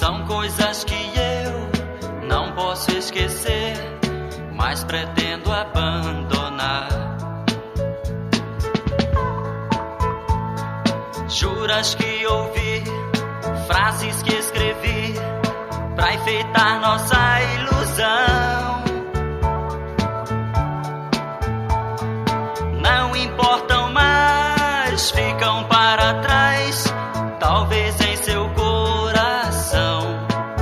São coisas que eu não posso esquecer, mas pretendo abandonar. Juras que ouvi, frases que escrevi pra enfeitar nossa ilusão, não importam mais, ficam para trás, talvez em seu coração.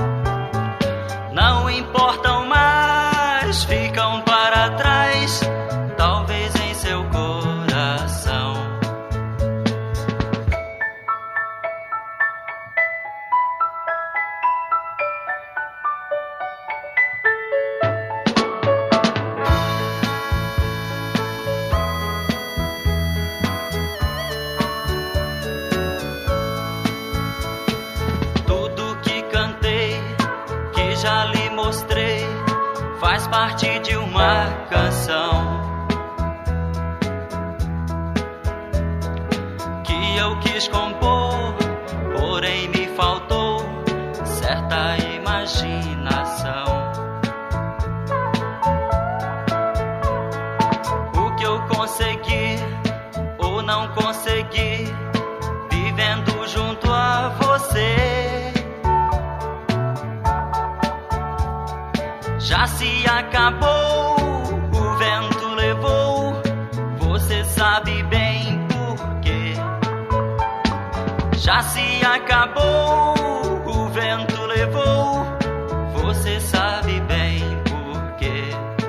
Não importam mais, ficam para trás, talvez em seu coração. Já lhe mostrei, faz parte de uma canção que eu quis compor, porém me faltou certa imaginação. O que eu consegui ou não consegui, vivendo junto a você, já se acabou, o vento levou, você sabe bem por quê. Já se acabou, o vento levou, você sabe bem por quê.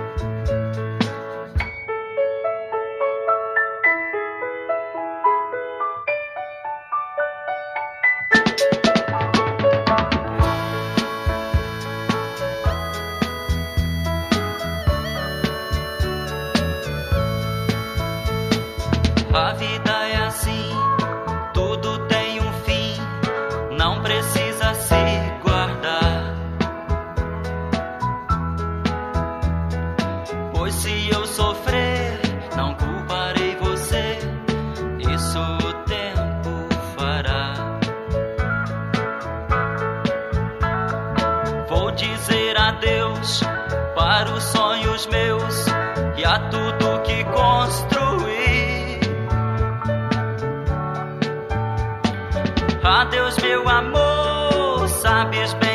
A vida é assim, tudo tem um fim, não precisa se guardar. Pois se eu sofrer, não culparei você, isso o tempo fará. Vou dizer adeus para os sonhos meus e a tudo que construí. Adeus, meu amor, sabes bem